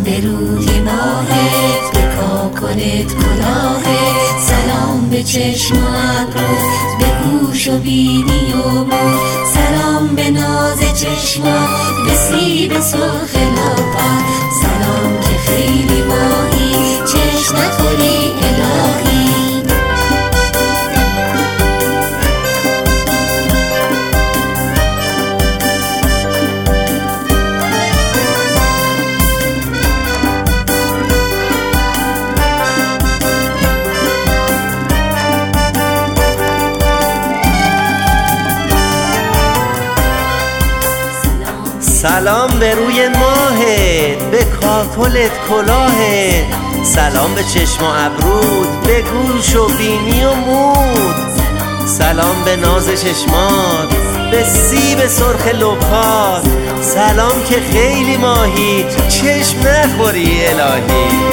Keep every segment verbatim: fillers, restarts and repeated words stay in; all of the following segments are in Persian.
به روی ماهت، به کاکلت کلاهت، سلام به چشم و ابروت، به گوش و بینی و بود، سلام به ناز چشمات، به سیب سرخ لبت، سلام که خیلی ماهی چشم نخوری الهی. سلام به روی ماهت، به کاکلت کلاهت، سلام به چشم و ابرود، به گوش و بینی و مود، سلام به ناز چشمات، به سیب سرخ لبات، سلام که خیلی ماهی چشم نخوری الهی.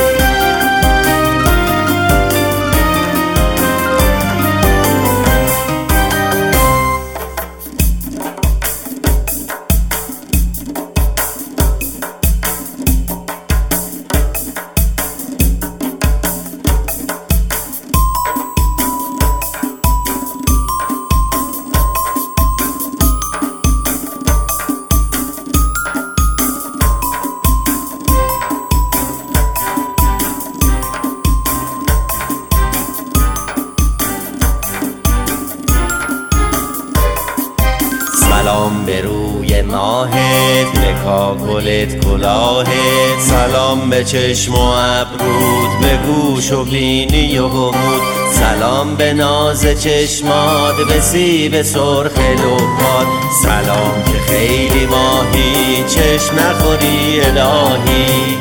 سلام به روی ماهت، به کاکلت کلاهت، سلام به چشم و ابرود، به گوش و بینی و مود، سلام به ناز چشمات، به سیب سرخ لبات، سلام که خیلی ماهی چشم نخوری الهی.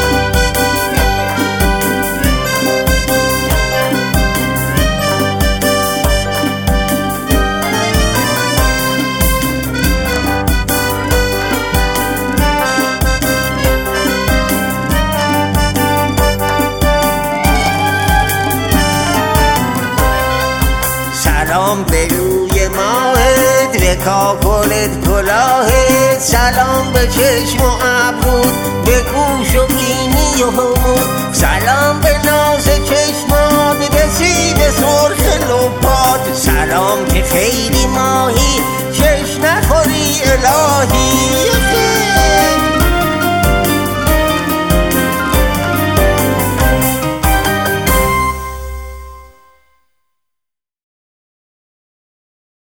سلام به روی ماهت، به کاکلت کلاهت، سلام به چشم و ابرود، به گوش و بینی و مود، سلام به ناز چشمات، به سیب سرخ لبات، سلام که خیلی ماهی